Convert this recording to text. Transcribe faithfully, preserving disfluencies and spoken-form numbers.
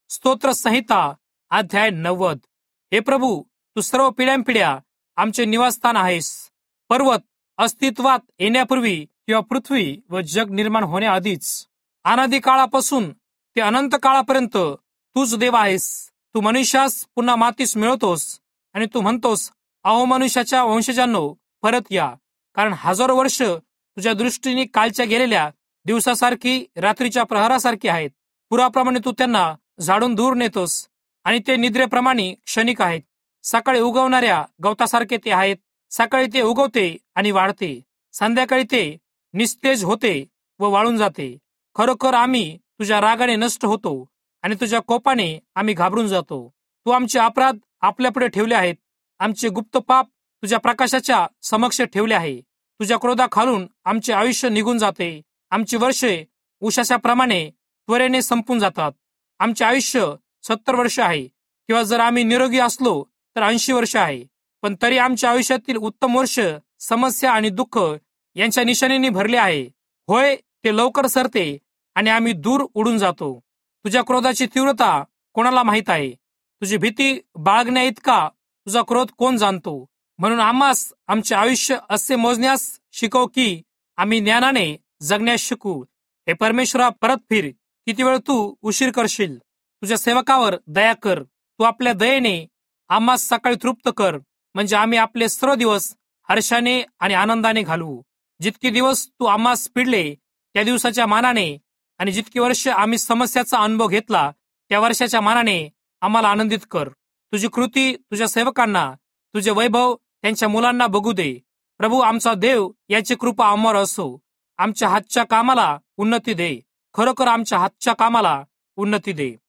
स्तोत्र संहिता अध्याय नव्वद. हे प्रभू, तू सर्व पिढ्यानपिढ्या आमचे निवासस्थान आहेस. पर्वत अस्तित्वात येण्यापूर्वी किंवा पृथ्वी व जग निर्माण होण्याआधीच अनादी काळापासून ते अनंत काळापर्यंत तूच देव आहेस. तू मनुष्यास पुन्हा मातीस मिळवतोस आणि तू म्हणतोस, अहो मनुष्याच्या वंशजांनो, परत या, कारण हजारो वर्ष तुझ्या दृष्टीने कालच्या गेलेल्या दिवसासारखी रात्रीच्या प्रहारासारखी आहेत. पुराप्रमाणे तू त्यांना झाडून दूर नेतोस आणि ते निद्रेप्रमाणे क्षणिक आहेत. सकाळी उगवणाऱ्या गवतासारखे ते आहेत. सकाळी ते उगवते आणि वाढते, संध्याकाळी ते निस्तेज होते व वाळून जाते. खरोखर आम्ही तुझ्या रागाने नष्ट होतो आणि तुझ्या कोपाने आम्ही घाबरून जातो. तू आमचे अपराध आपल्यापुढे ठेवले आहेत, आमचे गुप्त पाप तुझ्या प्रकाशाच्या समक्ष ठेवले आहे. तुझ्या क्रोधाखालून आमचे आयुष्य निघून जाते. आमची वर्षे उषाशाप्रमाणे त्वरेने संपून जातात. आमचे आयुष्य सत्तर वर्ष आहे, किंवा जर आम्ही निरोगी असलो तर ऐंशी वर्ष आहे. पण तरी आमच्या आयुष्यातील उत्तम वर्ष समस्या आणि दुःख यांच्या निशाणीने भरले आहे. होय, ते लवकर सरते आणि आम्ही दूर उडून जातो. तुझ्या क्रोधाची तीव्रता कोणाला माहीत आहे? तुझी भीती बाळगण्या इतका तुझा क्रोध कोण जाणतो? म्हणून आम्हास आमचे आयुष्य असे मोजण्यास शिकव की आम्ही ज्ञानाने जगण्यास शिकू. हे परमेश्वरा, परत फिर. किती वेळ तू उशीर करशील? तुझ्या सेवकावर दया कर. तू आपल्या दयेने आम्हास सकाळी तृप्त कर, म्हणजे आम्ही आपले सर्व दिवस हर्षाने आणि आनंदाने घालवू. जितके दिवस तू आम्हास पिडले त्या दिवसाच्या मानाने आणि जितकी वर्ष आम्ही समस्याचा अनुभव घेतला त्या वर्षाच्या मानाने आम्हाला आनंदित कर. तुझी कृती तुझ्या सेवकांना, तुझे वैभव त्यांच्या मुलांना बघू दे. प्रभू आमचा देव, याची कृपा आम्हावर असो. आमच्या हातच्या कामाला उन्नती दे. खरोखर आमच्या हातच्या कामाला उन्नती दे.